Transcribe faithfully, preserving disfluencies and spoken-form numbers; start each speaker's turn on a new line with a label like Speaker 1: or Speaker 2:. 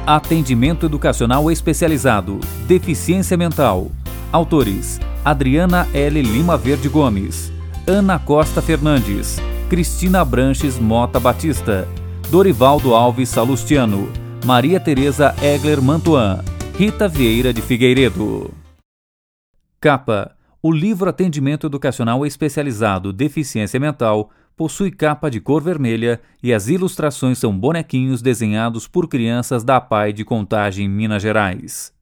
Speaker 1: Atendimento Educacional Especializado, Deficiência Mental. Autores: Adriana L. Lima Verde Gomes, Ana Costa Fernandes, Cristina Branches Mota Batista, Dorivaldo Alves Salustiano, Maria Tereza Egler Mantuan, Rita Vieira de Figueiredo. Capa: o livro Atendimento Educacional Especializado, Deficiência Mental possui capa de cor vermelha e as ilustrações são bonequinhos desenhados por crianças da A P A I de Contagem, Minas Gerais.